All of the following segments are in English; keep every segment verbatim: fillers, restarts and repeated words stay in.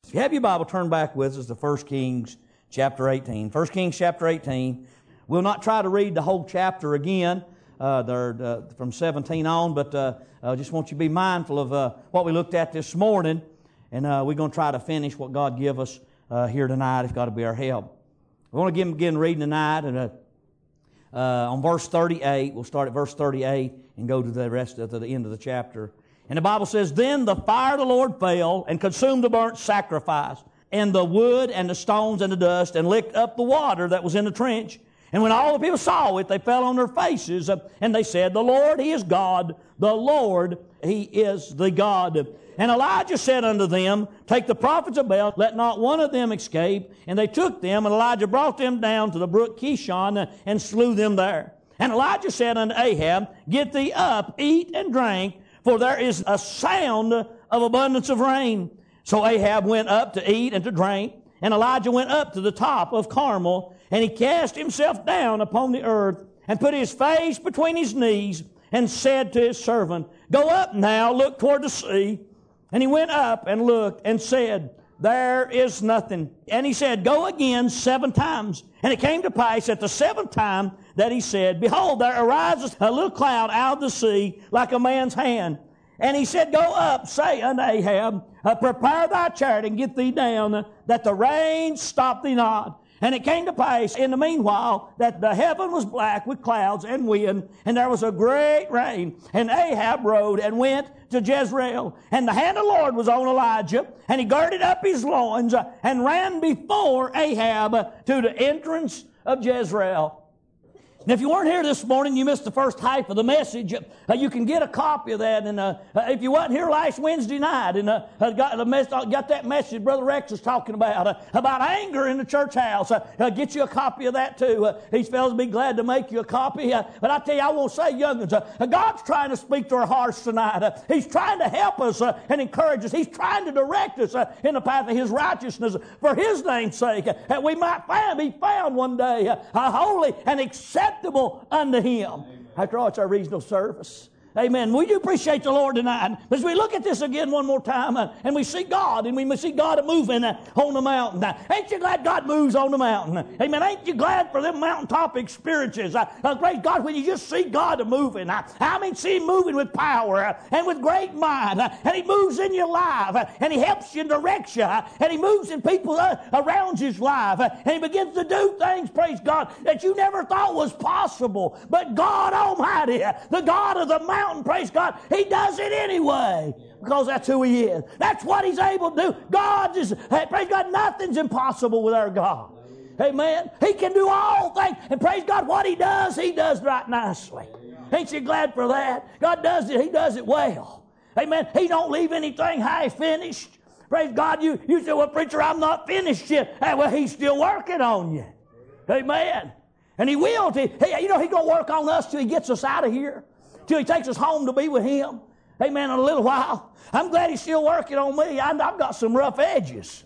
If you have your Bible, turn back with us to First Kings chapter eighteen. First Kings chapter eighteen. We'll not try to read the whole chapter again uh, there, uh, from seventeen on, but uh, I just want you to be mindful of uh, what we looked at this morning, and uh, we're going to try to finish what God give us uh, here tonight, if God will be our help. We want to begin reading tonight, and uh, uh, on verse thirty-eight. We'll start at verse thirty-eight and go to the rest of the, the end of the chapter. And the Bible says, "Then the fire of the Lord fell and consumed the burnt sacrifice, and the wood and the stones and the dust, and licked up the water that was in the trench. And when all the people saw it, they fell on their faces, uh, and they said, 'The Lord, He is God. The Lord, He is the God.' And Elijah said unto them, 'Take the prophets of Baal, let not one of them escape.' And they took them, and Elijah brought them down to the brook Kishon, uh, and slew them there. And Elijah said unto Ahab, 'Get thee up, eat and drink, for there is a sound of abundance of rain.' So Ahab went up to eat and to drink, and Elijah went up to the top of Carmel, and he cast himself down upon the earth, and put his face between his knees, and said to his servant, 'Go up now, look toward the sea.' And he went up and looked, and said, 'There is nothing.' And he said, 'Go again seven times.' And it came to pass at the seventh time that he said, 'Behold, there arises a little cloud out of the sea, like a man's hand.' And he said, 'Go up, say unto Ahab, uh, prepare thy chariot, and get thee down, uh, that the rain stop thee not.' And it came to pass in the meanwhile that the heaven was black with clouds and wind, and there was a great rain. And Ahab rode and went to Jezreel. And the hand of the Lord was on Elijah, and he girded up his loins, uh, and ran before Ahab uh, to the entrance of Jezreel." And if you weren't here this morning, you missed the first half of the message. Uh, you can get a copy of that. And uh, uh, if you wasn't here last Wednesday night and uh, uh, got, the mess- got that message Brother Rex was talking about, uh, about anger in the church house, uh, uh, get you a copy of that too. Uh, these fellas will be glad to make you a copy. Uh, but I tell you, I won't say young'uns. Uh, uh, God's trying to speak to our hearts tonight. Uh, he's trying to help us uh, and encourage us. He's trying to direct us uh, in the path of His righteousness for His name's sake. Uh, that we might find, be found one day uh, uh, holy and acceptable unto Him. Amen. After all, it's our regional service. Amen. We do appreciate the Lord tonight. As we look at this again one more time, uh, and we see God, and we see God moving uh, on the mountain. Uh, ain't you glad God moves on the mountain? Uh, amen. Ain't you glad for them mountaintop experiences? Uh, uh, praise God, when you just see God moving. Uh, I mean, see Him moving with power uh, and with great mind. Uh, and He moves in your life, uh, and He helps you and directs you, uh, and He moves in people uh, around your life, uh, and He begins to do things, praise God, that you never thought was possible. But God Almighty, uh, the God of the mountain, praise God, He does it anyway, because that's who He is. That's what He's able to do. God is, praise God, nothing's impossible with our God. Amen. He can do all things, and praise God, what He does, He does right nicely. Ain't you glad for that? God does it. He does it well. Amen. He don't leave anything half finished. Praise God. You, you say, "Well, preacher, I'm not finished yet." Hey, well, He's still working on you. Amen. And He will. He, you know, He's going to work on us till He gets us out of here, till He takes us home to be with Him. Amen, in a little while. I'm glad He's still working on me. I, I've got some rough edges.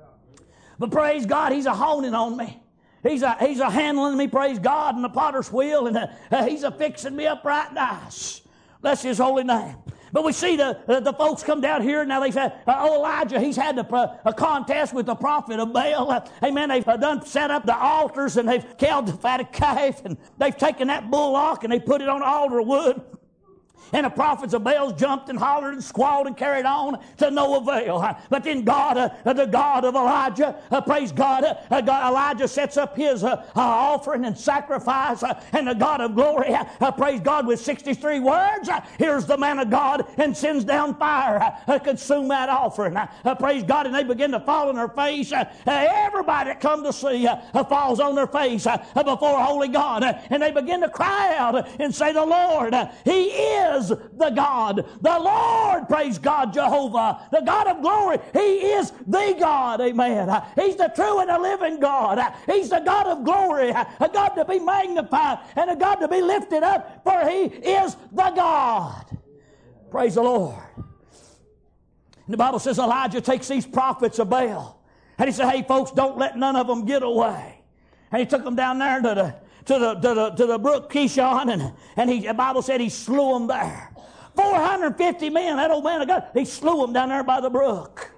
But praise God, He's a honing on me. He's a, he's a handling me, praise God, in the potter's wheel, and uh, uh, He's a fixing me up right nice. Bless His holy name. But we see the uh, the folks come down here. Now they've had, uh, oh, Elijah, he's had a, uh, a contest with the prophet of Baal. Uh, amen. They've uh, done set up the altars, and they've killed the fatted calf, and they've taken that bullock and they put it on altar wood. And the prophets of Baal jumped and hollered and squalled and carried on to no avail. But then God, uh, the God of Elijah, uh, praise God, uh, God, Elijah sets up his uh, uh, offering and sacrifice, uh, and the God of glory, uh, praise God, with sixty-three words, uh, here's the man of God, and sends down fire uh, consume that offering. Uh, uh, praise God, and they begin to fall on their face. Uh, uh, everybody that come to see uh, uh, falls on their face uh, uh, before holy God, uh, and they begin to cry out uh, and say, "The Lord, uh, He is the God. The Lord," praise God, Jehovah, the God of glory. He is the God. Amen. He's the true and the living God. He's the God of glory, a God to be magnified and a God to be lifted up, for He is the God. Praise the Lord. And the Bible says Elijah takes these prophets of Baal, and he said, "Hey, folks, don't let none of them get away." And he took them down there to the to the to the to the brook Kishon, and and he the Bible said He slew them there. four hundred fifty men, that old man of God, He slew them down there by the brook.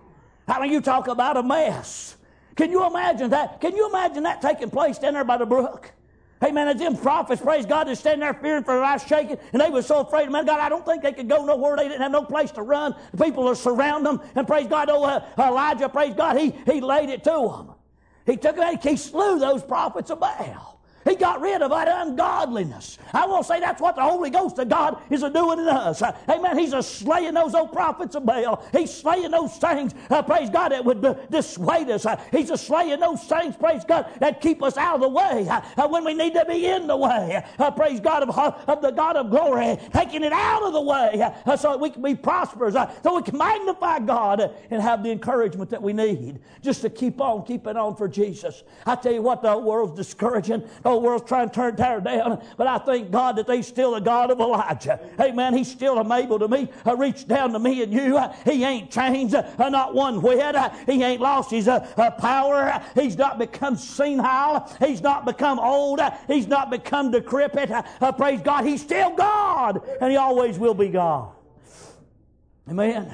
I mean, you talk about a mess. Can you imagine that? Can you imagine that taking place down there by the brook? Hey, man, as them prophets, praise God, they're standing there fearing for their life, shaking, and they were so afraid. Man, God, I don't think they could go nowhere. They didn't have no place to run. The people are surrounding them, and praise God, oh, uh, Elijah, praise God, he, he laid it to them. He took it, he slew those prophets of Baal. He got rid of that ungodliness. I want to say that's what the Holy Ghost of God is a doing in us. Uh, amen. He's a slaying those old prophets of Baal. He's slaying those things, uh, praise God, that would uh, dissuade us. Uh, he's a slaying those things, praise God, that keep us out of the way uh, uh, when we need to be in the way. Uh, praise God of, uh, of the God of glory, taking it out of the way uh, so that we can be prosperous, uh, so we can magnify God uh, and have the encouragement that we need just to keep on, keeping on for Jesus. I tell you what, the whole world's discouraging. The whole world's trying to turn tear down, but I thank God that He's still the God of Elijah. Amen. He's still able to me, uh, reach down to me and you. Uh, he ain't changed, uh, not one whit. Uh, he ain't lost His uh, uh, power. Uh, he's not become senile. He's not become old. Uh, he's not become decrepit. Uh, uh, praise God. He's still God, and He always will be God. Amen.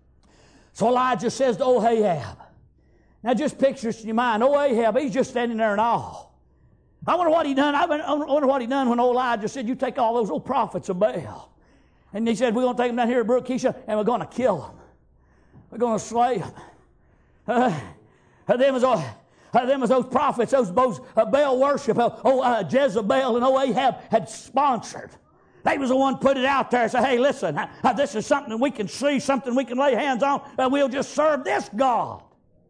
So Elijah says to old Ahab, now just picture this in your mind. Old Ahab, he's just standing there in awe. I wonder what he done. I wonder what he done when old Elijah said, you take all those old prophets of Baal. And he said, we're going to take them down here to Brook Keisha, and we're going to kill them. We're going to slay them. Uh, them, was, uh, them was those prophets, those, those uh, Baal worship, uh, oh, uh, Jezebel and old Ahab had sponsored. They was the one put it out there and said, hey, listen, uh, this is something we can see, something we can lay hands on, and we'll just serve this God.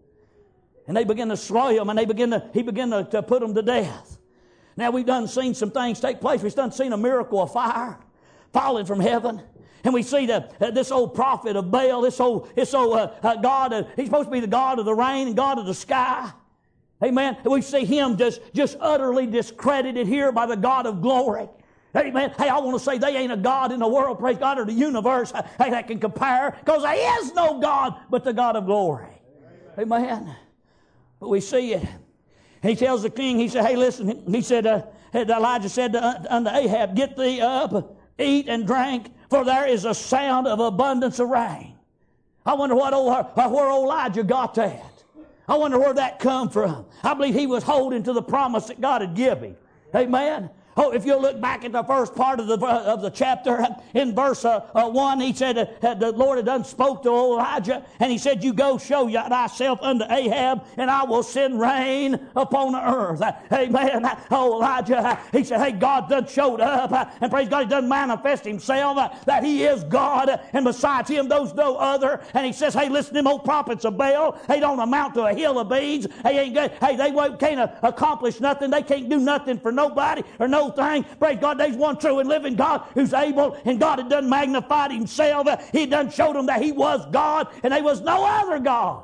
And they begin to slay them, and they begin to, he began to, to put them to death. Now, we've done seen some things take place. We've done seen a miracle of fire falling from heaven. And we see that uh, this old prophet of Baal, this old, this old uh, uh, God, uh, he's supposed to be the God of the rain and God of the sky. Amen. And we see him just, just utterly discredited here by the God of glory. Amen. Hey, I want to say they ain't a God in the world, praise God, or the universe, hey, that can compare, because there is no God but the God of glory. Amen. Amen. But we see it. He tells the king, he said, hey, listen, he said, uh, Elijah said to, unto Ahab, get thee up, eat and drink, for there is a sound of abundance of rain. I wonder what old, uh, where old Elijah got that. I wonder where that come from. I believe he was holding to the promise that God had given him. Amen. Oh, if you look back at the first part of the of the chapter, in verse uh, uh, one, he said uh, the Lord had done spoke to Elijah, and he said, you go show thyself unto Ahab, and I will send rain upon the earth. Uh, amen. Uh, oh, Elijah, uh, he said, hey, God done showed up, uh, and praise God, he done manifest himself, uh, that he is God, uh, and besides him, there's no other. And he says, hey, listen, them old prophets of Baal, they don't amount to a hill of beans. They ain't good. Hey, they can't uh, accomplish nothing. They can't do nothing for nobody or no thing. Praise God, there's one true and living God who's able, and God had done magnified himself. He done showed them that he was God, and there was no other God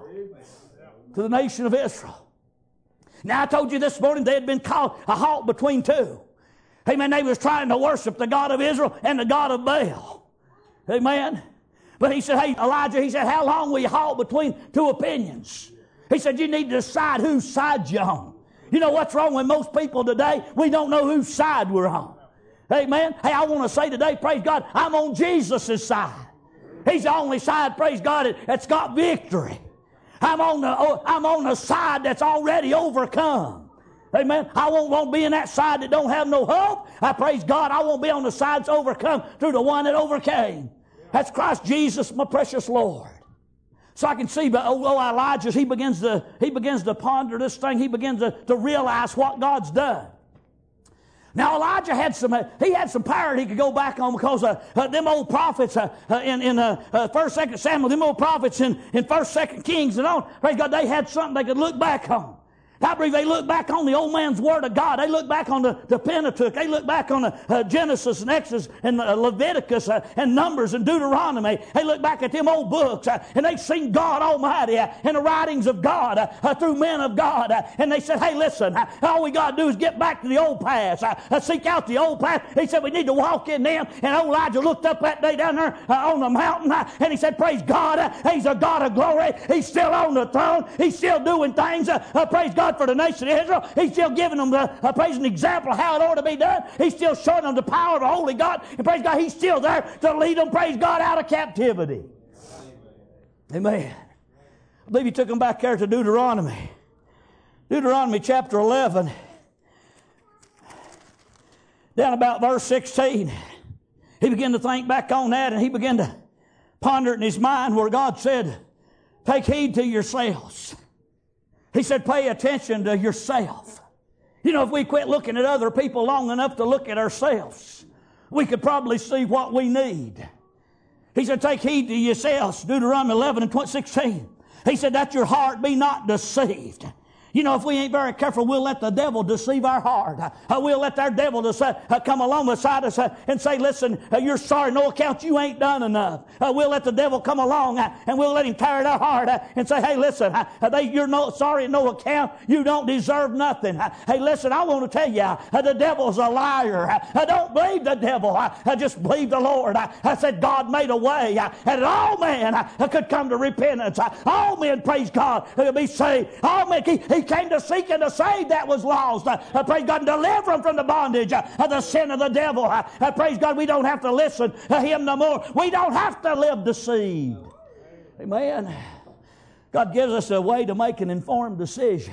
to the nation of Israel. Now, I told you this morning they had been caught a halt between two. Amen. They was trying to worship the God of Israel and the God of Baal. Amen. But he said, hey, Elijah, he said, how long will you halt between two opinions? He said, you need to decide whose side you're on. You know what's wrong with most people today? We don't know whose side we're on. Amen. Hey, I want to say today, praise God, I'm on Jesus' side. He's the only side, praise God, that's got victory. I'm on the, I'm on the side that's already overcome. Amen. I won't, won't be in that side that don't have no hope. I praise God, I won't be on the side that's overcome through the one that overcame. That's Christ Jesus, my precious Lord. So I can see, but oh, oh Elijah, he begins to he begins to ponder this thing. He begins to, to realize what God's done. Now Elijah had some uh, he had some power he could go back on, because uh, uh, them old prophets uh, uh, in in uh, uh, First, Second Samuel, them old prophets in in First, Second Kings and on. Praise God, they had something they could look back on. I believe they look back on the old man's Word of God. They look back on the, the Pentateuch. They look back on the uh, Genesis and Exodus and uh, Leviticus uh, and Numbers and Deuteronomy. They look back at them old books uh, and they've seen God Almighty uh, and the writings of God uh, uh, through men of God. Uh, and they said, hey, listen, uh, all we got to do is get back to the old paths. Uh, uh, seek out the old path. He said we need to walk in them. And old Elijah looked up that day down there uh, on the mountain uh, and he said, praise God, uh, he's a God of glory. He's still on the throne. He's still doing things. Uh, uh, praise God for the nation of Israel. He's still giving them the uh, praise an example of how it ought to be done. He's still showing them the power of the Holy God. And praise God, he's still there to lead them, praise God, out of captivity. Amen. I believe he took them back there to Deuteronomy. Deuteronomy chapter eleven. Down about verse sixteen. He began to think back on that, and he began to ponder it in his mind where God said, take heed to yourselves. He said, pay attention to yourself. You know, if we quit looking at other people long enough to look at ourselves, we could probably see what we need. He said, take heed to yourselves, Deuteronomy eleven and sixteen. He said, that your heart be not deceived. You know, if we ain't very careful, we'll let the devil deceive our heart. Uh, we'll let our devil decide, uh, come along beside us uh, and say, listen, uh, you're sorry, no account, you ain't done enough. Uh, we'll let the devil come along uh, and we'll let him tear at our heart uh, and say, hey, listen, uh, they, you're no, sorry, no account, you don't deserve nothing. Uh, hey, listen, I want to tell you, uh, the devil's a liar. Uh, don't believe the devil. Uh, uh, just believe the Lord. Uh, I said God made a way uh, and all men uh, could come to repentance. Uh, all men, praise God, could be saved. All men, he, he came to seek and to save that was lost. Uh, uh, praise God, and deliver them from the bondage uh, of the sin of the devil. Uh, uh, praise God, we don't have to listen to him no more. We don't have to live deceived. Amen. God gives us a way to make an informed decision.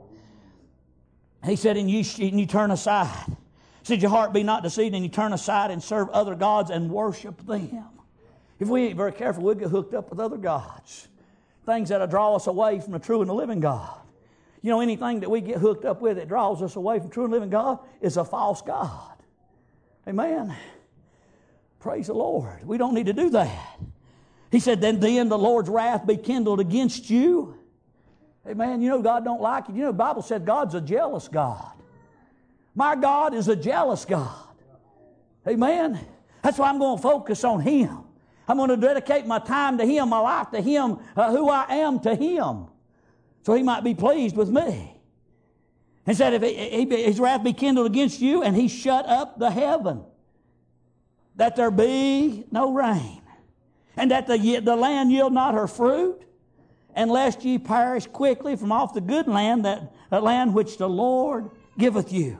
He said, and you, and you turn aside. He said, your heart be not deceived, and you turn aside and serve other gods and worship them. If we ain't very careful, we'll get hooked up with other gods. Things that'll draw us away from the true and the living God. You know, anything that we get hooked up with that draws us away from true and living God is a false God. Amen. Praise the Lord. We don't need to do that. He said, then, then the Lord's wrath be kindled against you. Amen. You know God don't like it. You know the Bible said God's a jealous God. My God is a jealous God. Amen. That's why I'm going to focus on Him. I'm going to dedicate my time to Him, my life to Him, uh, who I am to Him. So He might be pleased with me. He said, if he, he, His wrath be kindled against you, and He shut up the heaven, that there be no rain, and that the, the land yield not her fruit, and lest ye perish quickly from off the good land, that, that land which the Lord giveth you.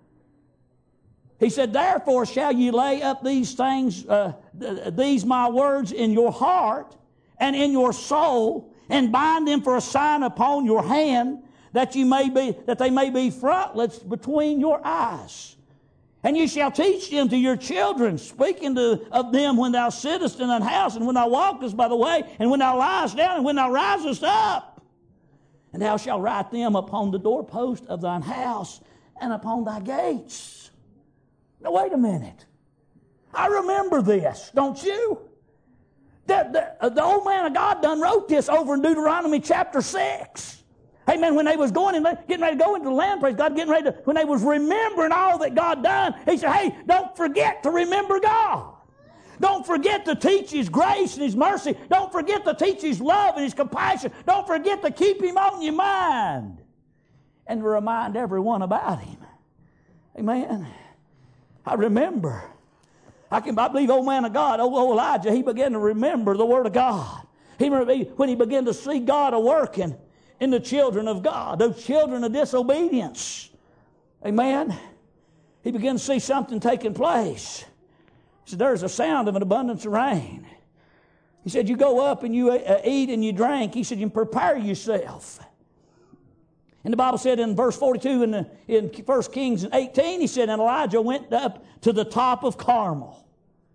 He said, therefore shall ye lay up these things, uh, th- these my words in your heart and in your soul, and bind them for a sign upon your hand, that you may be that they may be frontlets between your eyes. And you shall teach them to your children, speaking to, of them when thou sittest in thine house, and when thou walkest by the way, and when thou liest down, and when thou risest up. And thou shalt write them upon the doorpost of thine house, and upon thy gates. Now wait a minute. I remember this, don't you? The, the, the old man of God done wrote this over in Deuteronomy chapter six. Amen. When they was going and getting ready to go into the land, praise God, getting ready to, when they was remembering all that God done, He said, hey, don't forget to remember God. Don't forget to teach His grace and His mercy. Don't forget to teach His love and His compassion. Don't forget to keep Him on your mind and to remind everyone about Him. Amen. I remember. I can I believe old man of God, old, old Elijah, he began to remember the Word of God. He when he began to see God a-working in the children of God, those children of disobedience. Amen. He began to see something taking place. He said, there's a sound of an abundance of rain. He said, you go up and you uh, eat and you drink. He said, you prepare yourself. And the Bible said in verse forty-two in, the, in First Kings eighteen, he said, and Elijah went up to the top of Carmel.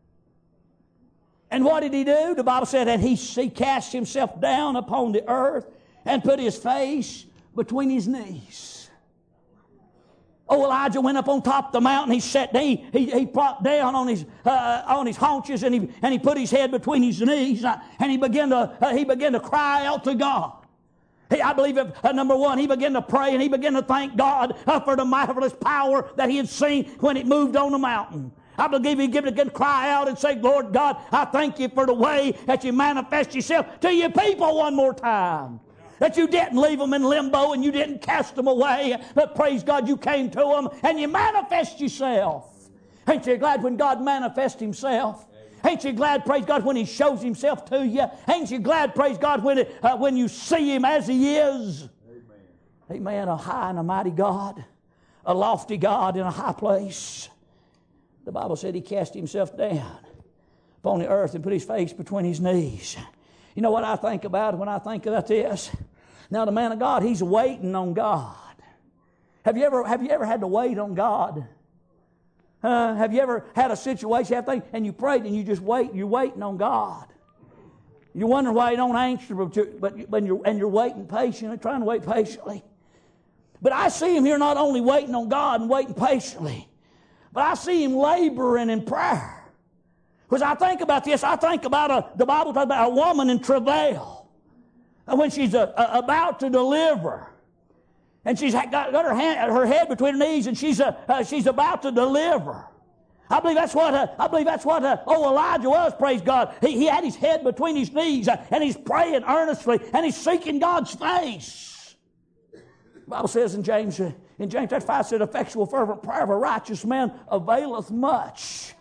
And what did he do? The Bible said, and he, he cast himself down upon the earth and put his face between his knees. Oh, Elijah went up on top of the mountain. He sat down. He, he, he propped down on his uh, on his haunches, and he and he put his head between his knees, and he began to uh, he began to cry out to God. I believe, if, uh, number one, he began to pray and he began to thank God uh, for the marvelous power that he had seen when it moved on the mountain. I believe he began to cry out and say, Lord God, I thank you for the way that you manifest yourself to your people one more time. That you didn't leave them in limbo and you didn't cast them away, but praise God, you came to them and you manifest yourself. Ain't you glad when God manifests Himself? Ain't you glad, praise God, when He shows Himself to you? Ain't you glad, praise God, when, it, uh, when you see Him as He is? Amen. Amen. A high and a mighty God, a lofty God in a high place. The Bible said He cast Himself down upon the earth and put His face between His knees. You know what I think about when I think about this? Now the man of God, he's waiting on God. Have you ever, have you ever had to wait on God? Uh, have you ever had a situation, have things, and you prayed and you just wait, you're waiting on God. You wonder why you don't answer, but you're, but, but you're, and you're waiting patiently, trying to wait patiently. But I see him here not only waiting on God and waiting patiently, but I see him laboring in prayer. Because I think about this, I think about a, the Bible talks about a woman in travail. And when she's a, a, about to deliver, and she's got, got her, hand, her head between her knees, and she's a, uh, she's about to deliver. I believe that's what uh, I believe that's what uh, oh Elijah was. Praise God. He, he had his head between his knees, uh, and he's praying earnestly, and he's seeking God's face. The Bible says in James uh, in James chapter five, said, "Effectual fervent prayer of a righteous man availeth much."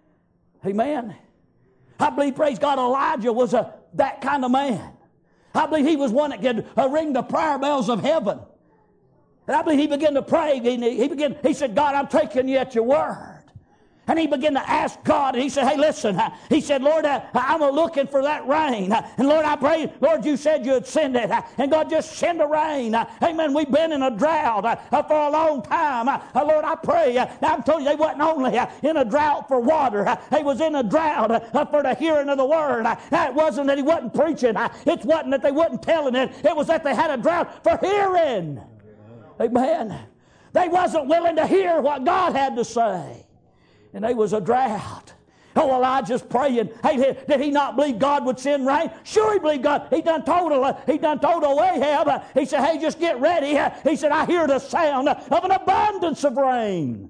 Amen. I believe, praise God, Elijah was a that kind of man. I believe he was one that could uh, ring the prayer bells of heaven. And I believe he began to pray. He, he began. He said, "God, I'm taking you at your word." And he began to ask God, and he said, "Hey, listen," he said, "Lord, I, I'm looking for that rain. And Lord, I pray, Lord, you said you'd send it. And God, just send the rain. Amen. We've been in a drought for a long time. Lord, I pray." Now, I'm telling you, they wasn't only in a drought for water. They was in a drought for the hearing of the word. It wasn't that he wasn't preaching. It wasn't that they wasn't telling it. It was that they had a drought for hearing. Amen. They wasn't willing to hear what God had to say. And there was a drought. Oh, Elijah's praying. Hey, did he not believe God would send rain? Sure, he believed God. He done told, he done told Ahab. He said, "Hey, just get ready." He said, "I hear the sound of an abundance of rain."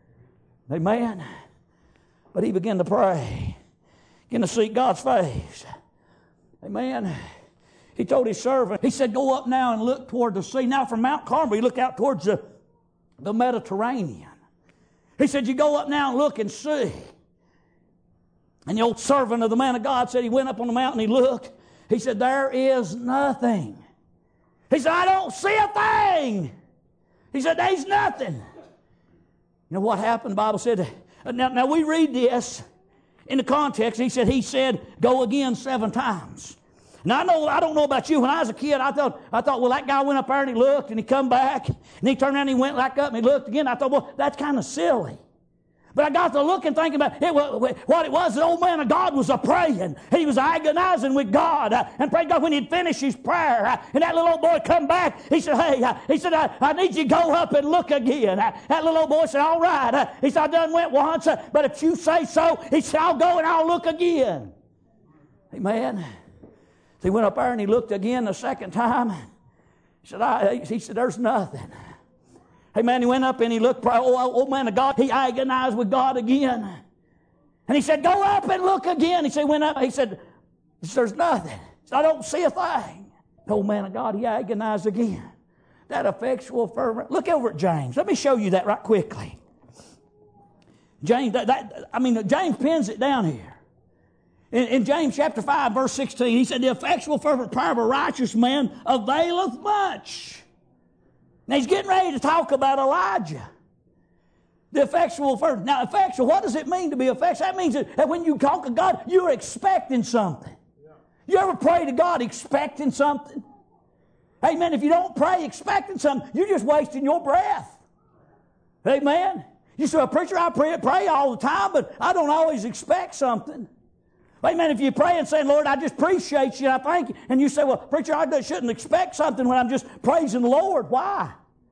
Amen. But he began to pray, began to seek God's face. Amen. He told his servant, he said, "Go up now and look toward the sea." Now from Mount Carmel, he looked out towards the, the Mediterranean. He said, "You go up now and look and see." And the old servant of the man of God said he went up on the mountain, he looked. He said, "There is nothing." He said, "I don't see a thing." He said, "There's nothing." You know what happened? The Bible said, now, now we read this in the context. He said, he said, "Go again seven times." Now I know I don't know about you. When I was a kid, I thought I thought, well, that guy went up there and he looked and he come back and he turned around and he went back up and he looked again. I thought, well, that's kind of silly. But I got to looking, thinking about it. What it was, the old man of God was a praying. He was agonizing with God, uh, and prayed God when he'd finished his prayer. Uh, and that little old boy come back. He said, "Hey," uh, he said, I, "I need you to go up and look again." Uh, that little old boy said, "All right." Uh, he said, "I done went once, uh, but if you say so," he said, "I'll go and I'll look again." Amen. He went up there and he looked again the second time. He said, I, he said, "There's nothing." Hey man, he went up and he looked, oh, old man of God, he agonized with God again. And he said, "Go up and look again." He said, he went up, he said, "There's nothing." He said, "I don't see a thing." The old man of God, he agonized again. That effectual, fervent. Look over at James. Let me show you that right quickly. James, that, that, I mean, James pins it down here. In, in James chapter five, verse sixteen, he said, "The effectual, fervent prayer of a righteous man availeth much." Now he's getting ready to talk about Elijah. The effectual, fervent. Now effectual, what does it mean to be effectual? That means that when you talk to God, you're expecting something. You ever pray to God expecting something? Amen. If you don't pray expecting something, you're just wasting your breath. Amen. You say, "Well, preacher, I pray, pray all the time, but I don't always expect something." Amen. If you pray and say, "Lord, I just appreciate you, I thank you," and you say, "Well, preacher, I shouldn't expect something when I'm just praising the Lord." Why?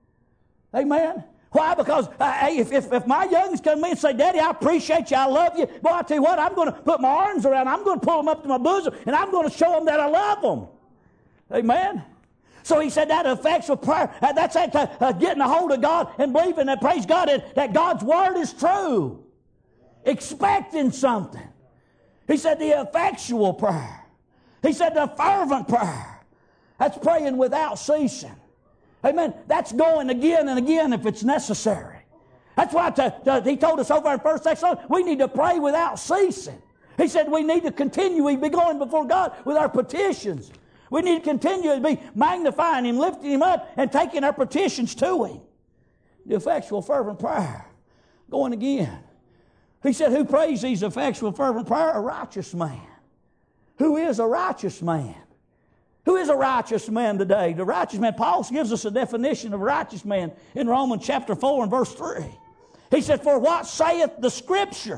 Amen. Why? Because uh, hey, if, if, if my youngins come to me and say, "Daddy, I appreciate you, I love you," boy, I tell you what, I'm going to put my arms around them, I'm going to pull them up to my bosom, and I'm going to show them that I love them. Amen. So he said that effectual prayer, uh, that's that, uh, uh, getting a hold of God and believing that, praise God, that, that God's word is true. Expecting something. He said the effectual prayer. He said the fervent prayer. That's praying without ceasing. Amen. That's going again and again if it's necessary. That's why to, to, he told us over in First Thessalonians, we need to pray without ceasing. He said we need to continually be going before God with our petitions. We need to continually be magnifying Him, lifting Him up, and taking our petitions to Him. The effectual, fervent prayer. Going again. He said, "Who prays these effectual, fervent prayer? A righteous man." Who is a righteous man? Who is a righteous man today? The righteous man, Paul gives us a definition of a righteous man in Romans chapter four and verse three. He said, for what saith the Scripture?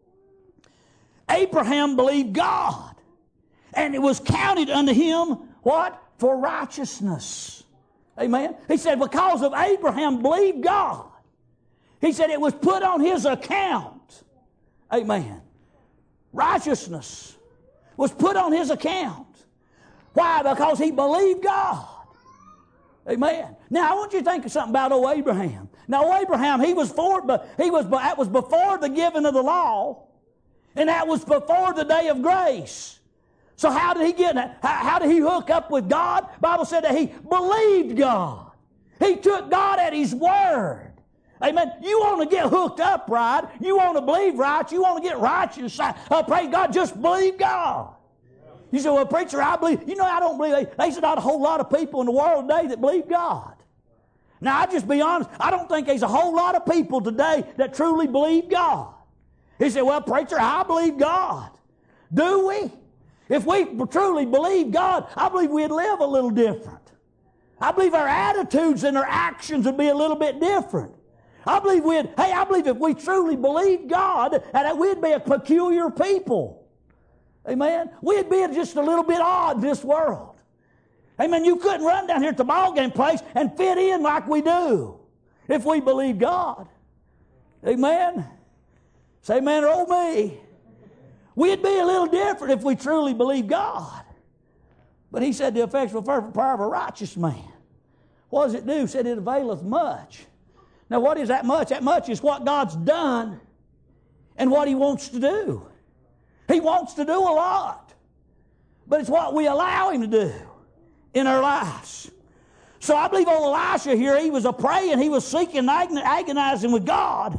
Abraham believed God, and it was counted unto him, what? For righteousness. Amen. He said, because of Abraham believed God, he said it was put on his account. Amen. Righteousness was put on his account. Why? Because he believed God. Amen. Now I want you to think of something about old Abraham. Now old Abraham, he was for, but he was that was before the giving of the law, and that was before the day of grace. So how did he get that? How, how did he hook up with God? The Bible said that he believed God. He took God at His word. Amen. You want to get hooked up right. You want to believe right. You want to get righteous. Uh, praise God. Just believe God. You say, well, preacher, I believe. You know, I don't believe. There's not a whole lot of people in the world today that believe God. Now, I'll just be honest. I don't think there's a whole lot of people today that truly believe God. He said, well, preacher, I believe God. Do we? If we truly believe God, I believe we'd live a little different. I believe our attitudes and our actions would be a little bit different. I believe we'd, hey, I believe if we truly believed God, that we'd be a peculiar people. Amen? We'd be just a little bit odd in this world. Amen? You couldn't run down here at the ball game place and fit in like we do if we believe God. Amen? Say amen or oh me. We'd be a little different if we truly believe God. But he said the effectual fervent prayer of a righteous man. What does it do? He said it availeth much. Now what is that much? That much is what God's done and what He wants to do. He wants to do a lot. But it's what we allow Him to do in our lives. So I believe old Elisha here, he was a praying, he was seeking, agonizing with God.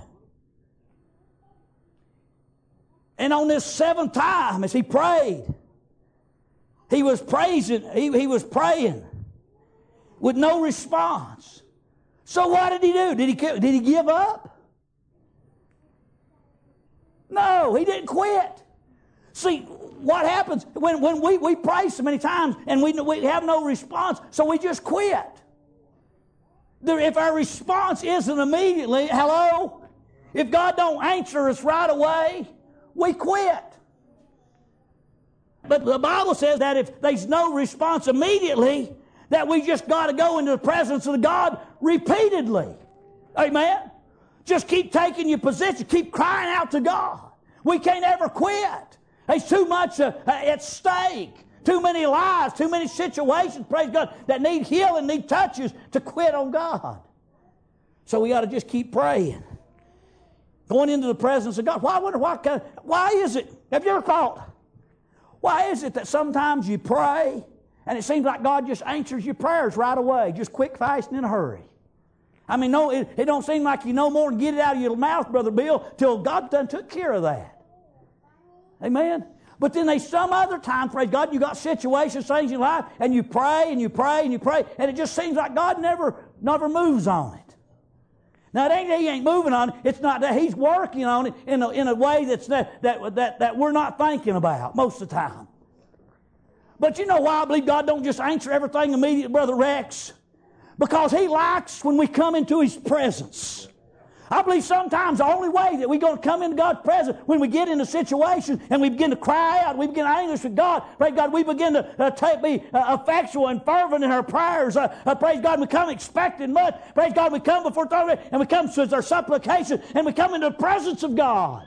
And on this seventh time, as he prayed, he was praising, he, he was praying with no response. So what did he do? Did he, did he give up? No, he didn't quit. See, what happens when, when we, we pray so many times and we, we have no response, so we just quit. If our response isn't immediately, hello, if God don't answer us right away, we quit. But the Bible says that if there's no response immediately, that we just got to go into the presence of God repeatedly. Amen? Just keep taking your position. Keep crying out to God. We can't ever quit. There's too much uh, at stake. Too many lives, too many situations, praise God, that need healing, need touches to quit on God. So we got to just keep praying. Going into the presence of God. Why, I wonder why, why is it, have you ever thought, why is it that sometimes you pray and it seems like God just answers your prayers right away, just quick, fast, and in a hurry? I mean, no, it, it don't seem like you know more than get it out of your mouth, Brother Bill, till God done took care of that. Amen? But then there's some other time, praise God, you got situations, things in your life, and you pray and you pray and you pray, and it just seems like God never, never moves on it. Now, it ain't that He ain't moving on it. It's not that He's working on it in a, in a way that's that, that, that, that we're not thinking about most of the time. But you know why I believe God don't just answer everything immediately, Brother Rex? Because He likes when we come into His presence. I believe sometimes the only way that we're going to come into God's presence when we get in a situation and we begin to cry out, we begin to anguish with God, praise God, we begin to uh, take, be uh, effectual and fervent in our prayers. Uh, uh, praise God, we come expecting much. Praise God, we come before throne and we come to our supplication and we come into the presence of God.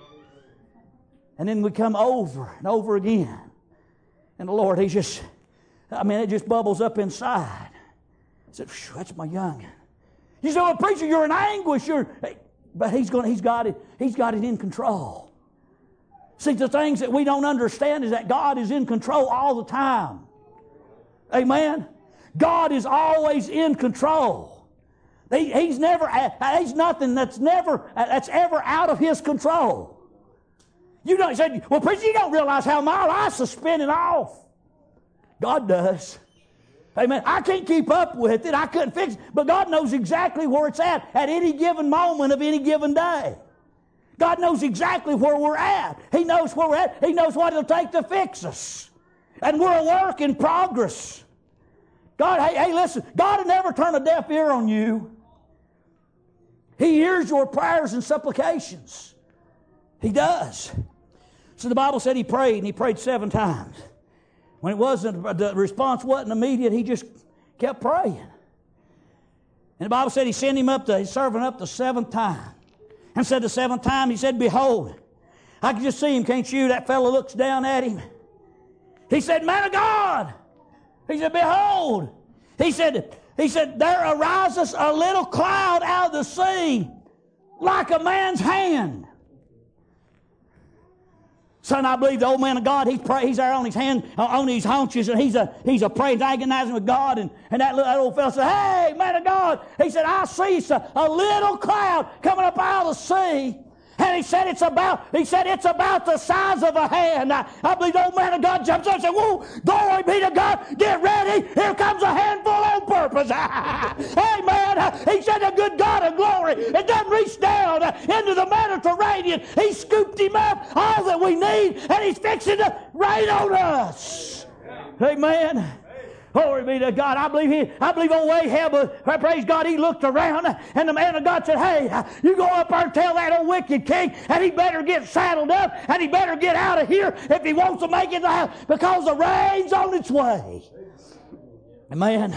And then we come over and over again. And the Lord, He just, I mean, it just bubbles up inside. I said, that's my youngin'. You say, well, preacher, you're in anguish. You're, but he's going. He's got it. He's got it in control. See, the things that we don't understand is that God is in control all the time. Amen. God is always in control. He, he's never. He's nothing that's never that's ever out of His control. You don't say, well, preacher, you don't realize how my life is spinning off. God does. Amen. I can't keep up with it. I couldn't fix it. But God knows exactly where it's at at any given moment of any given day. God knows exactly where we're at. He knows where we're at. He knows what it'll take to fix us. And we're a work in progress. God, hey, hey, listen, God will never turn a deaf ear on you. He hears your prayers and supplications. He does. So the Bible said he prayed, and he prayed seven times. When it wasn't, the response wasn't immediate, he just kept praying. And the Bible said he sent him up to, his servant up the seventh time. And said the seventh time, he said, behold, I can just see him, can't you? That fellow looks down at him. He said, man of God. He said, behold. He said, he said, there arises a little cloud out of the sea like a man's hand. Son, I believe the old man of God, he's, pray, he's there on his hand, on his haunches, and he's a, he's a praying, agonizing with God. And, and that, little, that old fellow said, hey, man of God. He said, I see a, a little cloud coming up out of the sea. And he said it's about, he said it's about the size of a hand. I, I believe the old man of God jumps up and said, whoa, glory be to God, get ready, here comes a handful on purpose. Amen. He said the good God of glory, it doesn't reach down into the Mediterranean. He scooped him up, all that we need, and he's fixing to rain on us. Amen. Glory be to God. I believe he, I believe old Ahab, uh, praise God, he looked around and the man of God said, hey, uh, you go up there and tell that old wicked king and he better get saddled up and he better get out of here if he wants to make it to the house because the rain's on its way. Amen.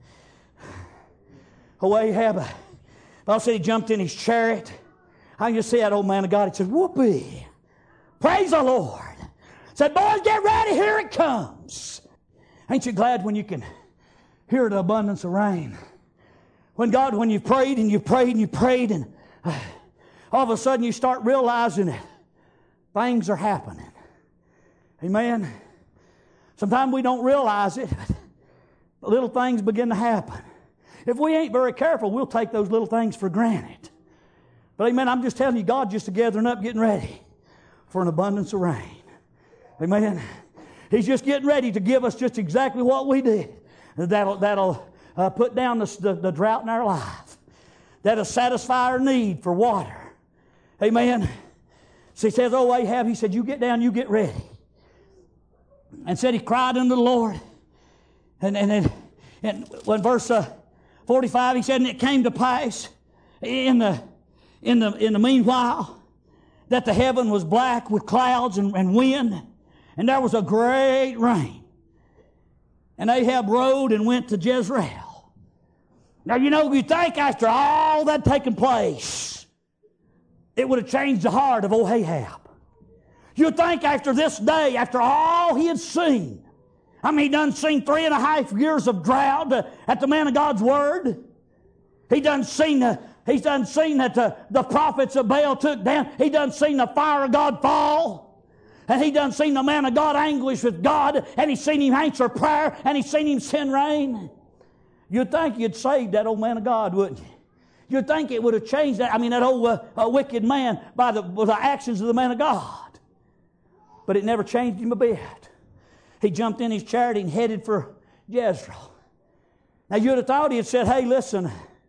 Oh, Ahab, uh, Bible said he jumped in his chariot. I can just see that old man of God. He said, whoopee. Praise the Lord. Said, boys, get ready. Here it comes. Ain't you glad when you can hear the abundance of rain? When God, when you've prayed and you've prayed and you've prayed and uh, all of a sudden you start realizing that things are happening. Amen? Sometimes we don't realize it, but little things begin to happen. If we ain't very careful, we'll take those little things for granted. But amen, I'm just telling you, God's just gathering up, getting ready for an abundance of rain. Amen? He's just getting ready to give us just exactly what we did. That'll, that'll uh, put down the, the, the drought in our life. That'll satisfy our need for water. Amen. So he says, oh, Ahab, he said, you get down, you get ready. And said he cried unto the Lord. And, and, and, and when verse uh, forty-five, he said, and it came to pass in the, in the, in the meanwhile that the heaven was black with clouds and, and wind. And there was a great rain. And Ahab rode and went to Jezreel. Now, you know, you think after all that taken place, it would have changed the heart of old Ahab. You think after this day, after all he had seen, I mean, he done seen three and a half years of drought uh, at the man of God's word. He done seen uh, He's done seen that the, the prophets of Baal took down. He done seen the fire of God fall. And he done seen the man of God anguish with God, and he seen him answer prayer, and he seen him send rain. You'd think you'd saved that old man of God, wouldn't you? You'd think it would have changed that, I mean, that old uh, uh, wicked man by the, by the actions of the man of God. But it never changed him a bit. He jumped in his chariot and headed for Jezreel. Now, you'd have thought he had said, hey, listen,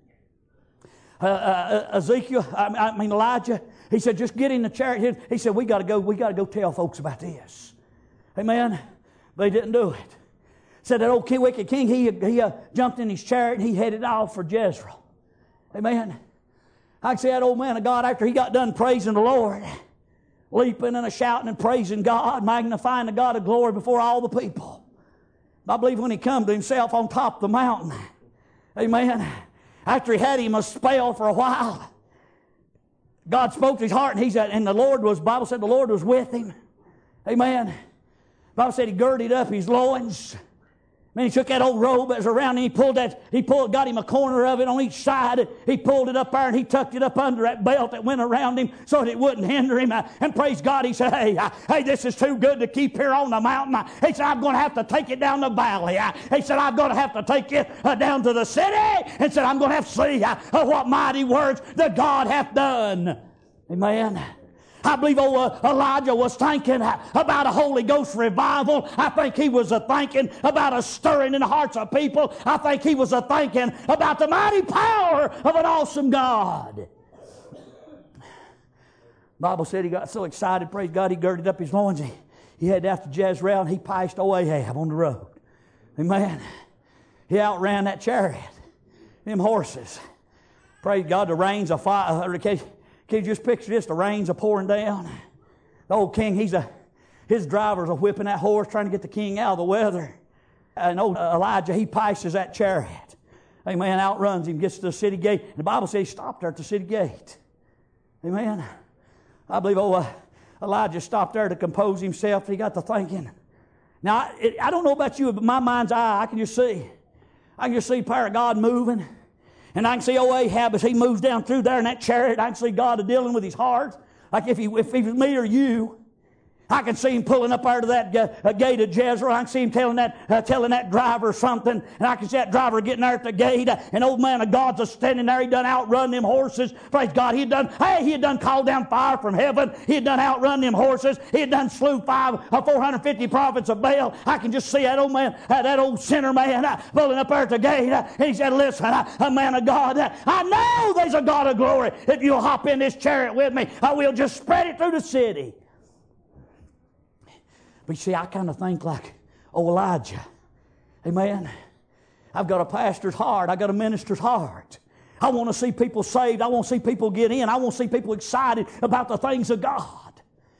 uh, uh, Ezekiel, I, I mean Elijah, he said, just get in the chariot. He said, we got to go, we got to go tell folks about this. Amen? They didn't do it. Said that old wicked king, he, he uh, jumped in his chariot and he headed off for Jezreel. Amen? I can see that old man of God, after he got done praising the Lord, leaping and a shouting and praising God, magnifying the God of glory before all the people. I believe when he come to himself on top of the mountain, amen, after he had him a spell for a while, God spoke to his heart, and he's at, and the Lord was, the Bible said the Lord was with him. Amen. The Bible said he girded up his loins. Man, he took that old robe that was around him, he pulled that, he pulled, got him a corner of it on each side. He pulled it up there and he tucked it up under that belt that went around him so that it wouldn't hinder him. And praise God, he said, hey, hey, this is too good to keep here on the mountain. He said, I'm going to have to take it down the valley. He said, I'm going to have to take it down to the city. And said, I'm going to have to see what mighty works that God hath done. Amen. I believe old uh, Elijah was thinking about a Holy Ghost revival. I think he was uh, thinking about a stirring in the hearts of people. I think he was uh, thinking about the mighty power of an awesome God. Bible said he got so excited, praise God, he girded up his loins. He, he headed after Jezreel and he passed old Ahab on the road. Amen. He outran that chariot, them horses. Praise God, the rains of fire. Can you just picture this? The rains are pouring down. The old king, he's a, his drivers are whipping that horse, trying to get the king out of the weather. And old Elijah, he passes that chariot. Amen. Outruns him, gets to the city gate. And the Bible says he stopped there at the city gate. Amen. I believe old Elijah stopped there to compose himself. He got to thinking. Now, I, I don't know about you, but my mind's eye, I can just see. I can just see the power of God moving. And I can see old Ahab as he moves down through there in that chariot. I can see God dealing with his heart. Like if he, if he was me or you, I can see him pulling up out of that uh, gate of Jezreel. I can see him telling that, uh, telling that driver something. And I can see that driver getting there at the gate. Uh, and old man of God's a standing there. He done outrun them horses. Praise God. He had done, hey, he had done called down fire from heaven. He had done outrun them horses. He had done slew five or uh, four hundred fifty prophets of Baal. I can just see that old man, uh, that old sinner man uh, pulling up there at the gate. Uh, and he said, listen, uh, a man of God, uh, I know there's a God of glory. If you'll hop in this chariot with me, I will just spread it through the city. But you see, I kind of think like, oh, Elijah. Amen. I've got a pastor's heart. I've got a minister's heart. I want to see people saved. I want to see people get in. I want to see people excited about the things of God.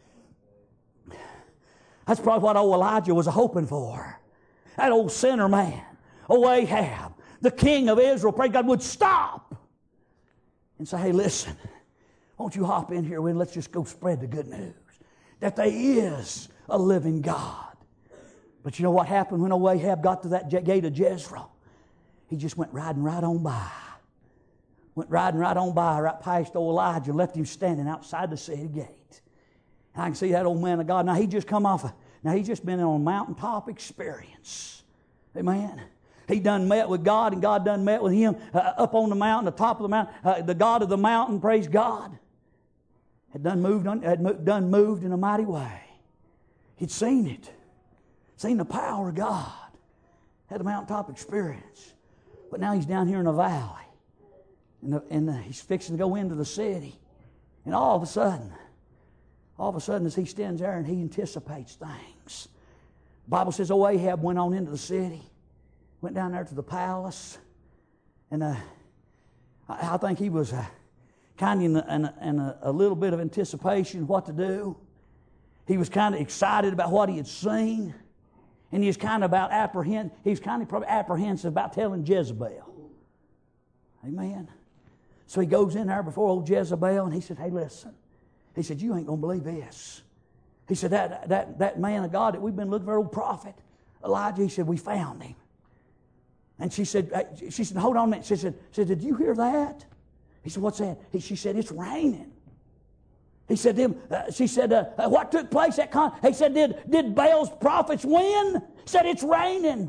That's probably what old Elijah was hoping for. That old sinner man, old Ahab, the king of Israel, pray God would stop and say, hey, listen, won't you hop in here with me? Let's just go spread the good news that there is a living God. But you know what happened when old Ahab got to that gate of Jezreel? He just went riding right on by. Went riding right on by, right past old Elijah, left him standing outside the city gate. And I can see that old man of God. Now he just come off a, now he just been on a mountaintop experience. Amen. He done met with God and God done met with him uh, up on the mountain, the top of the mountain. Uh, the God of the mountain, praise God, had done moved, on, had done moved in a mighty way. He'd seen it. Seen the power of God. Had a mountaintop experience. But now he's down here in a valley. And, the, and the, he's fixing to go into the city. And all of a sudden, all of a sudden as he stands there and he anticipates things. The Bible says, oh, Ahab went on into the city. Went down there to the palace. And uh, I, I think he was uh, kind of in, a, in, a, in a, a little bit of anticipation what to do. He was kind of excited about what he had seen. And he was kind of about apprehend. He was kind of probably apprehensive about telling Jezebel. Amen. So he goes in there before old Jezebel and he said, hey, listen. He said, you ain't going to believe this. He said, that, that, that man of God that we've been looking for, old prophet, Elijah, he said, we found him. And she said, she said, hold on a minute. She said, she said, did you hear that? He said, what's that? He, she said, it's raining. He said, them, uh, she said, uh, uh, what took place at con? He said, did, did Baal's prophets win? He said, it's raining.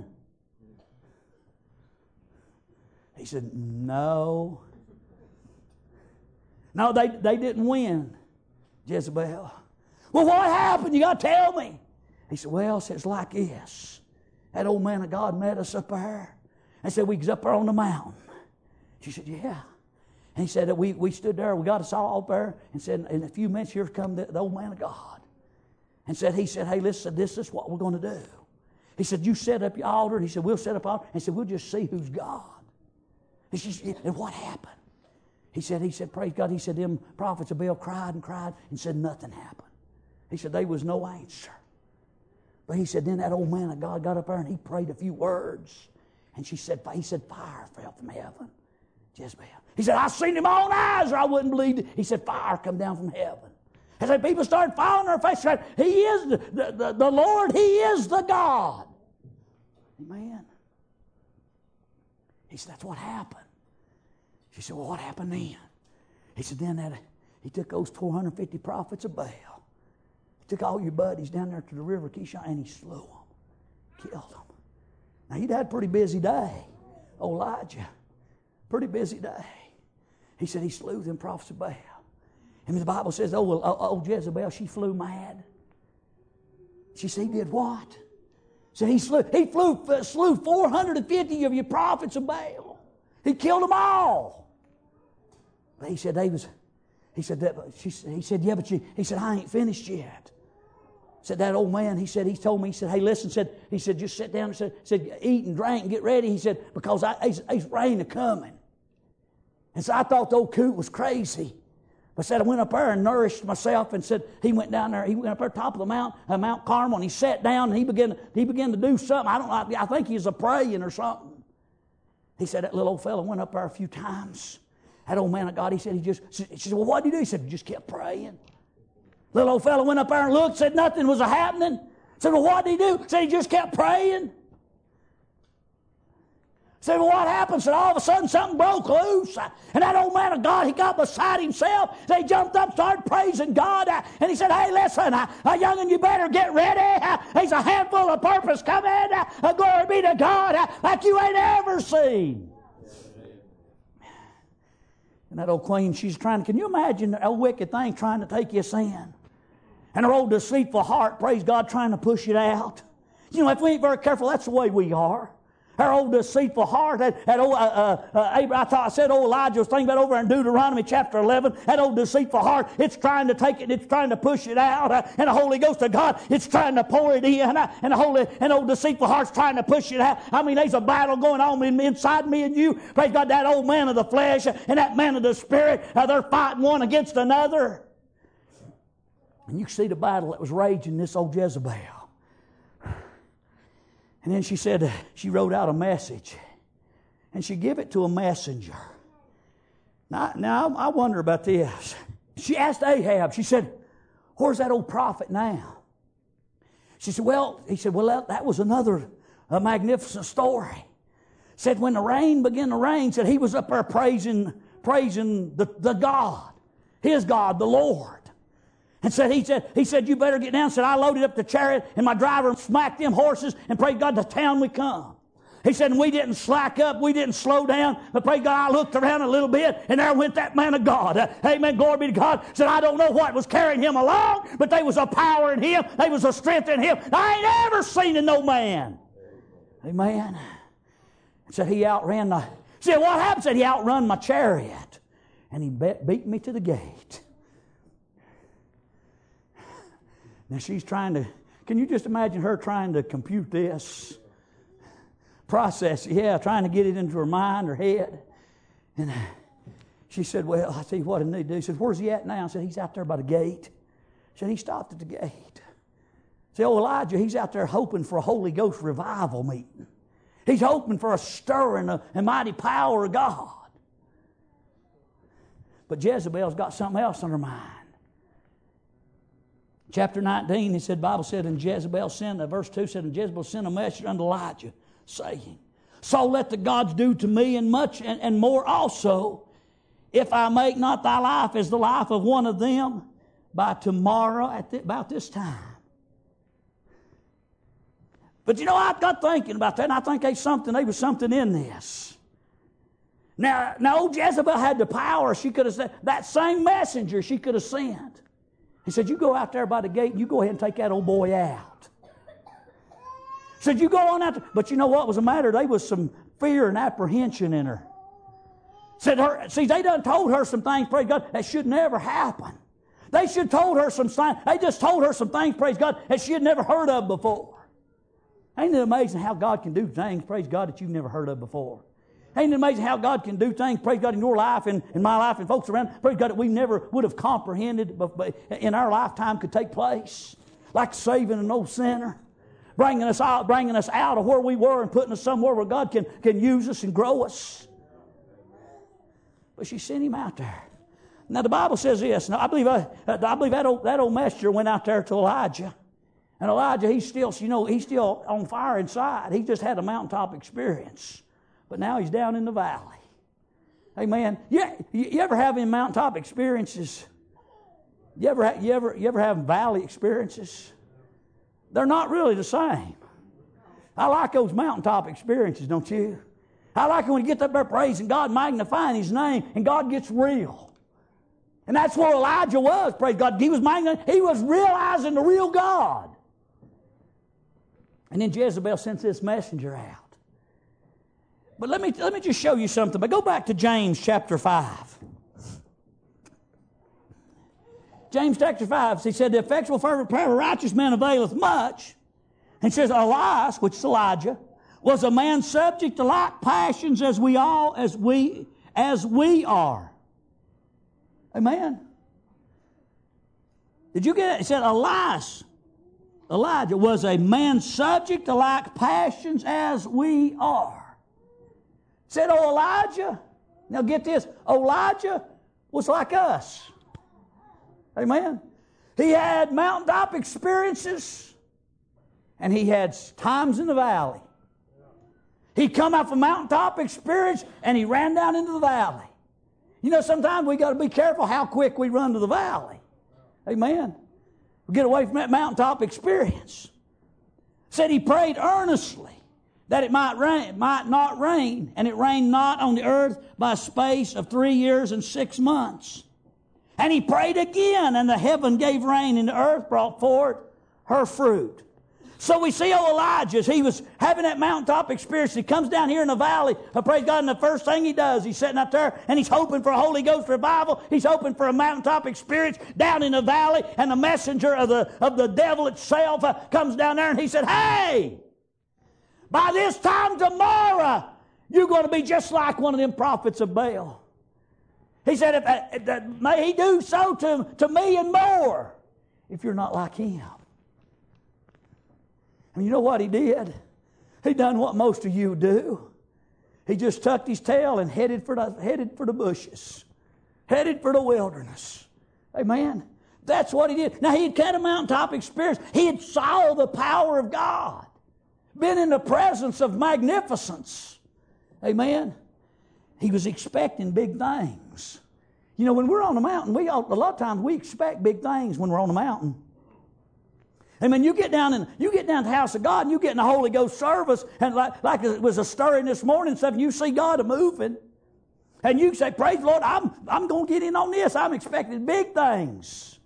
He said, no. No, they, they didn't win, Jezebel. Well, what happened? You got to tell me. He said, well, it's like this. That old man of God met us up there. I said, we was up there on the mountain. She said, yeah. And he said that we, we stood there, we got us all up there, and said, in a few minutes here come the, the old man of God. And said, he said, hey, listen, this is what we're going to do. He said, you set up your altar. He said, we'll set up our altar. And he said, we'll just see who's God. And she said, and what happened? He said, he said, praise God. He said, them prophets of Baal cried and cried and said nothing happened. He said, there was no answer. But he said, then that old man of God got up there and he prayed a few words. And she said, he said, fire fell from heaven. Jezebel. He said, I seen him on eyes or I wouldn't believe it. He said, fire come down from heaven. I said, people started falling on their face. He is the, the, the, the Lord. He is the God. Amen. He said, that's what happened. She said, well, what happened then? He said, then that he took those four hundred fifty prophets of Baal. He took all your buddies down there to the river Kishon and he slew them. Killed them. Now, he'd had a pretty busy day. Elijah. Pretty busy day. He said he slew them prophets of Baal. And the Bible says, oh, well, oh, Jezebel, she flew mad. She said, he did what? So he slew, he flew, uh, slew four hundred fifty of your prophets of Baal. He killed them all. But he said they was, He said, that, she, he said, yeah, but you, he said, I ain't finished yet. Said that old man, he said, he told me, he said, hey, listen, said, he said, just sit down and said, said eat and drink and get ready. He said, because I, it's, it's rain a coming. And so I thought the old coot was crazy. But said I went up there and nourished myself, and said he went down there, he went up there top of the mount, uh, Mount Carmel, and he sat down and he began, he began to do something. I don't know, I think he was a praying or something. He said that little old fellow went up there a few times. That old man of God, he said, he just, she said, well, what did he do? He said, he just kept praying. Little old fellow went up there and looked, said nothing was happening. Said, well, what did he do? Said he just kept praying. Said, well, what happened? Said, all of a sudden something broke loose. And that old man of God, he got beside himself. They jumped up, started praising God. And he said, hey, listen, uh, young'un, you better get ready. Uh, there's a handful of purpose coming. Uh, glory be to God, uh, like you ain't ever seen. And that old queen, she's trying to, can you imagine that old wicked thing trying to take your sin? And her old deceitful heart, praise God, trying to push it out. You know, if we ain't very careful, that's the way we are. Her old deceitful heart, that, that old, uh, uh, uh, Abraham, I thought I said old Elijah was thinking about over in Deuteronomy chapter eleven, that old deceitful heart, it's trying to take it, it's trying to push it out, uh, and the Holy Ghost of God, it's trying to pour it in, uh, and the holy, and old deceitful heart's trying to push it out. I mean, there's a battle going on in, inside me and you. Praise God, that old man of the flesh and that man of the spirit, uh, they're fighting one against another. And you see the battle that was raging in this old Jezebel. And then she said, she wrote out a message. And she gave it to a messenger. Now, now I wonder about this. She asked Ahab, she said, where's that old prophet now? She said, well, he said, well, that, that was another a magnificent story. Said when the rain began to rain, said he was up there praising, praising the, the God, his God, the Lord. And said, he said, he said, you better get down. Said, I loaded up the chariot and my driver smacked them horses, and praise God, to town we come. He said, and we didn't slack up, we didn't slow down, but praise God, I looked around a little bit, and there went that man of God. Uh, amen, glory be to God. Said, I don't know what was carrying him along, but there was a power in him, there was a strength in him I ain't ever seen in no man. Amen. Said he outran the, said what happened? Said he outrun my chariot, and he beat me to the gate. Now she's trying to, can you just imagine her trying to compute this? Process it, yeah, trying to get it into her mind, her head. And she said, well, I tell you what I need to do. She said, where's he at now? I said, he's out there by the gate. She said, he stopped at the gate. See, old Elijah, he's out there hoping for a Holy Ghost revival meeting. He's hoping for a stirring of the mighty power of God. But Jezebel's got something else on her mind. Chapter nineteen, he said, the Bible said, and Jezebel sent, uh, verse two said, and Jezebel sent a message unto Elijah, saying, so let the gods do to me and much and, and more also, if I make not thy life as the life of one of them by tomorrow at the, about this time. But you know, I got thinking about that, and I think there's something, there was something in this. Now, now old Jezebel had the power. She could have said, that same messenger she could have sent. He said, you go out there by the gate and you go ahead and take that old boy out. He said, you go on out there. But you know what was the matter? There was some fear and apprehension in her. Said her, see, they done told her some things, praise God, that should never happen. They should told her some things. They just told her some things, praise God, that she had never heard of before. Ain't it amazing how God can do things, praise God, that you've never heard of before? Ain't it amazing how God can do things, praise God, in your life and in my life and folks around, praise God, that we never would have comprehended in our lifetime could take place. Like saving an old sinner, bringing us out, bringing us out of where we were and putting us somewhere where God can, can use us and grow us. But she sent him out there. Now the Bible says this. Now I believe, I, I believe that old, that old messenger went out there to Elijah. And Elijah, he's still, you know, he's still on fire inside. He just had a mountaintop experience. But now he's down in the valley. Amen. You, you ever have any mountaintop experiences? You ever, you, ever, you ever have valley experiences? They're not really the same. I like those mountaintop experiences, don't you? I like it when you get up there praising God, magnifying His name, and God gets real. And that's where Elijah was, praise God. He was, he was realizing the real God. And then Jezebel sends this messenger out. But let me, let me just show you something. But go back to James chapter five. James chapter five, he said, the effectual fervent prayer of a righteous man availeth much. And he says, Elias, which is Elijah, was a man subject to like passions as we all, as we, as we are. Amen. Did you get it? He said, Elias, Elijah was a man subject to like passions as we are. He said, oh, Elijah, now get this, Elijah was like us. Amen. He had mountaintop experiences and he had times in the valley. He come out from mountaintop experience and he ran down into the valley. You know, sometimes we got to be careful how quick we run to the valley. Amen. We get away from that mountaintop experience. Said he prayed earnestly that it might rain, might not rain, and it rained not on the earth by a space of three years and six months. And he prayed again, and the heaven gave rain, and the earth brought forth her fruit. So we see old Elijah, as he was having that mountaintop experience, he comes down here in the valley, uh, praise God, and the first thing he does, he's sitting up there, and he's hoping for a Holy Ghost revival. He's hoping for a mountaintop experience down in the valley, and the messenger of the, of the devil itself uh, comes down there, and he said, hey, by this time tomorrow, you're going to be just like one of them prophets of Baal. He said, if, if, if, may he do so to, to me and more, if you're not like him. And you know what he did? He done what most of you do. He just tucked his tail and headed for the, headed for the bushes. Headed for the wilderness. Amen. That's what he did. Now, he had had a mountaintop experience. He had saw the power of God. Been in the presence of magnificence. Amen. He was expecting big things. You know, when we're on the mountain, we all, a lot of times we expect big things when we're on the mountain. I mean, you get down in you get down to the house of God and you get in the Holy Ghost service, and like, like it was a stirring this morning and stuff, and you see God a moving. And you say, praise the Lord, I'm, I'm going to get in on this. I'm expecting big things.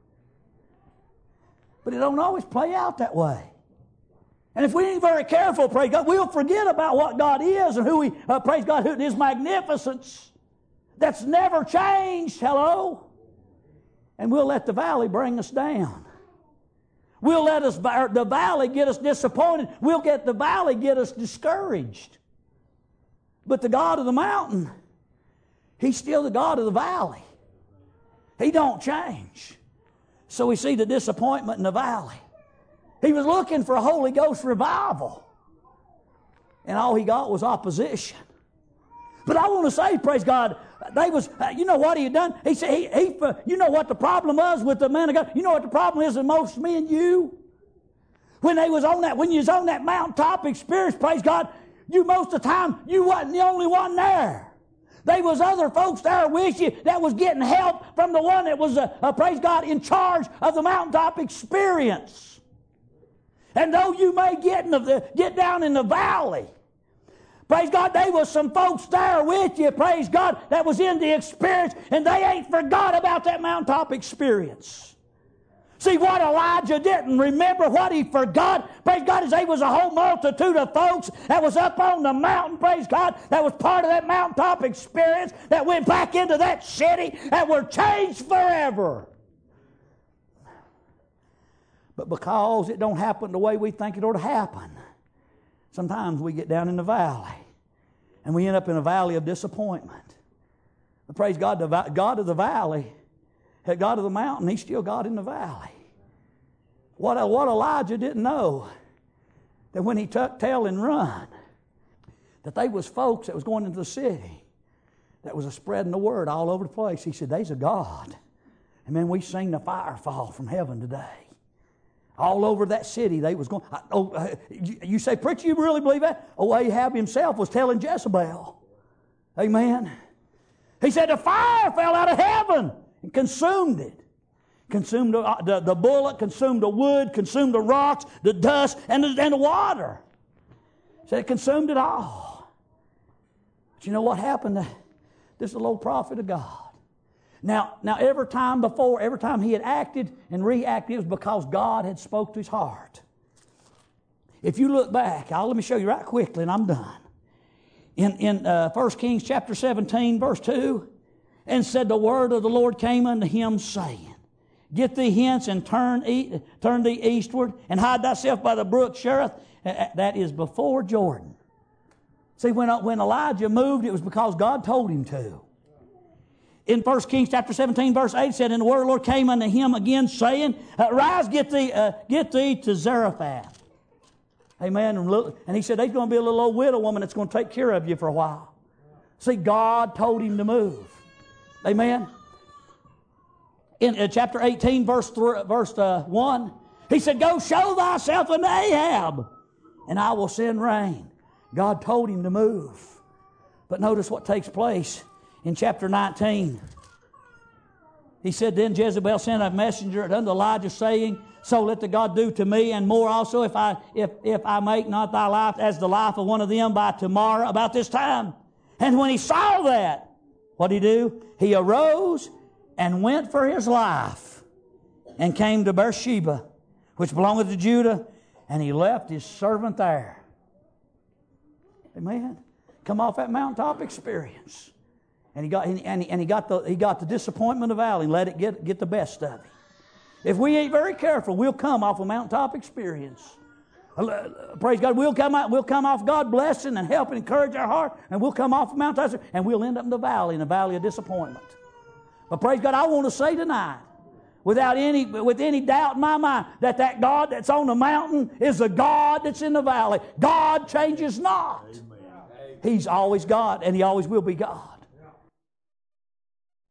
But it don't always play out that way. And if we ain't very careful, praise God, we'll forget about what God is and who He, uh, praise God, who His magnificence that's never changed. Hello? And we'll let the valley bring us down. We'll let us, the valley get us disappointed. We'll get the valley get us discouraged. But the God of the mountain, He's still the God of the valley. He don't change. So we see the disappointment in the valley. He was looking for a Holy Ghost revival. And all he got was opposition. But I want to say, praise God, they was, uh, you know what he had done? He said, he, he, uh, you know what the problem was with the man of God? You know what the problem is with most me and you? When they was on that, when you was on that mountaintop experience, praise God, you most of the time, you wasn't the only one there. There was other folks there with you that was getting help from the one that was, uh, uh, praise God, in charge of the mountaintop experience. And though you may get, in the, get down in the valley, praise God, there was some folks there with you, praise God, that was in the experience, and they ain't forgot about that mountaintop experience. See, what Elijah didn't remember, what he forgot, praise God, is there was a whole multitude of folks that was up on the mountain, praise God, that was part of that mountaintop experience, that went back into that city, that were changed forever. But because it don't happen the way we think it ought to happen, sometimes we get down in the valley and we end up in a valley of disappointment. But praise God, the God of the valley, the God of the mountain, He's still God in the valley. What, what Elijah didn't know, that when he tucked tail and run, that they was folks that was going into the city that was a spreading the word all over the place. He said, there's a God. And man, we seen the fire fall from heaven today. All over that city, they was going. Oh, uh, you, you say, preacher, you really believe that? Oh, Ahab himself was telling Jezebel. Amen. He said the fire fell out of heaven and consumed it. Consumed the, the, the bullock, consumed the wood, consumed the rocks, the dust, and the, and the water. He said it consumed it all. But you know what happened to this little prophet of God? Now, now, every time before, every time he had acted and reacted, it was because God had spoke to his heart. If you look back, I'll, let me show you right quickly, and I'm done. In, in uh, First Kings chapter seventeen, verse two, and said, the word of the Lord came unto him, saying, get thee hence and turn, e- turn thee eastward and hide thyself by the brook Cherith. That is before Jordan. See, when, when Elijah moved, it was because God told him to. In First Kings chapter seventeen, verse eight, it said, And the word of the Lord came unto him again, saying, Rise, get thee, uh, get thee to Zarephath. Amen. And he said, There's going to be a little old widow woman that's going to take care of you for a while. See, God told him to move. Amen. In uh, chapter eighteen, verse, three, verse uh, one, he said, Go show thyself unto Ahab, and I will send rain. God told him to move. But notice what takes place in chapter nineteen. He said, Then Jezebel sent a messenger unto Elijah, saying, So let the God do to me, and more also, if I if if I make not thy life as the life of one of them by tomorrow about this time. And when he saw that, what did he do? He arose and went for his life, and came to Beersheba, which belongeth to Judah, and he left his servant there. Amen. Come off that mountaintop experience. And he got and he, and he got the he got the disappointment of valley and let it get get the best of him. If we ain't very careful, we'll come off a mountaintop experience. Praise God, we'll come out, we'll come off God blessing and help and encourage our heart, and we'll come off a mountaintop and we'll end up in the valley, in the valley of disappointment. But praise God, I want to say tonight, without any with any doubt in my mind, that that God that's on the mountain is the God that's in the valley. God changes not. Amen. He's always God, and He always will be God.